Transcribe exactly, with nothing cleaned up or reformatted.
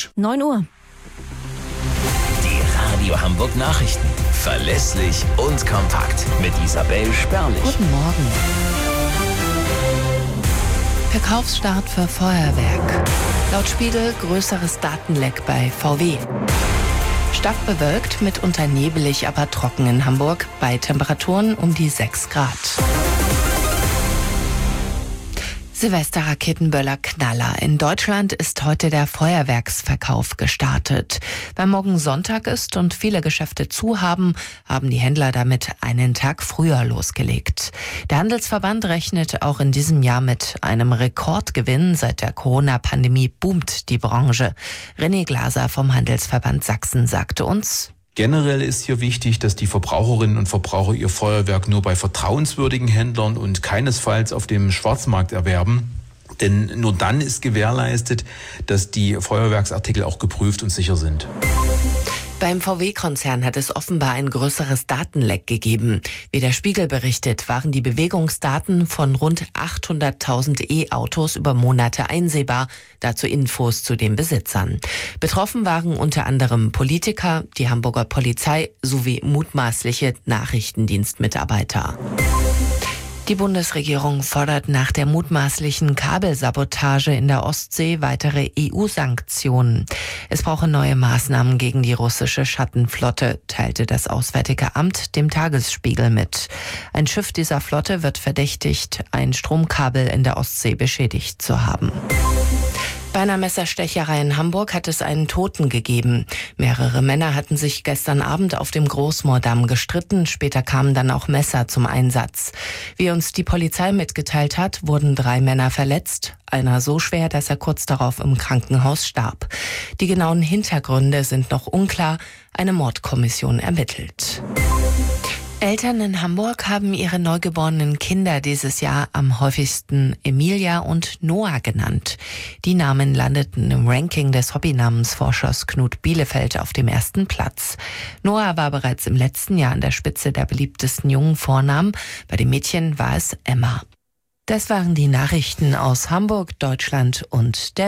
Mensch. neun Uhr. Die Radio Hamburg Nachrichten. Verlässlich und kompakt. Mit Isabel Sperlich. Guten Morgen. Verkaufsstart für Feuerwerk. Laut Spiegel größeres Datenleck bei V W. Stark bewölkt, mitunter nebelig, aber trocken in Hamburg. Bei Temperaturen um die sechs Grad. Silvesterraketenböller Knaller. In Deutschland ist heute der Feuerwerksverkauf gestartet. Weil morgen Sonntag ist und viele Geschäfte zu haben, haben die Händler damit einen Tag früher losgelegt. Der Handelsverband rechnet auch in diesem Jahr mit einem Rekordgewinn. Seit der Corona-Pandemie boomt die Branche. René Glaser vom Handelsverband Sachsen sagte uns: Generell ist hier wichtig, dass die Verbraucherinnen und Verbraucher ihr Feuerwerk nur bei vertrauenswürdigen Händlern und keinesfalls auf dem Schwarzmarkt erwerben. Denn nur dann ist gewährleistet, dass die Feuerwerksartikel auch geprüft und sicher sind. Beim V W-Konzern hat es offenbar ein größeres Datenleck gegeben. Wie der Spiegel berichtet, waren die Bewegungsdaten von rund achthunderttausend E-Autos über Monate einsehbar. Dazu Infos zu den Besitzern. Betroffen waren unter anderem Politiker, die Hamburger Polizei sowie mutmaßliche Nachrichtendienstmitarbeiter. Die Bundesregierung fordert nach der mutmaßlichen Kabelsabotage in der Ostsee weitere E U-Sanktionen. Es brauche neue Maßnahmen gegen die russische Schattenflotte, teilte das Auswärtige Amt dem Tagesspiegel mit. Ein Schiff dieser Flotte wird verdächtigt, ein Stromkabel in der Ostsee beschädigt zu haben. Bei einer Messerstecherei in Hamburg hat es einen Toten gegeben. Mehrere Männer hatten sich gestern Abend auf dem Großmoordamm gestritten. Später kamen dann auch Messer zum Einsatz. Wie uns die Polizei mitgeteilt hat, wurden drei Männer verletzt. Einer so schwer, dass er kurz darauf im Krankenhaus starb. Die genauen Hintergründe sind noch unklar. Eine Mordkommission ermittelt. Eltern in Hamburg haben ihre neugeborenen Kinder dieses Jahr am häufigsten Emilia und Noah genannt. Die Namen landeten im Ranking des Hobbynamensforschers Knut Bielefeld auf dem ersten Platz. Noah war bereits im letzten Jahr an der Spitze der beliebtesten jungen Vornamen. Bei den Mädchen war es Emma. Das waren die Nachrichten aus Hamburg, Deutschland und der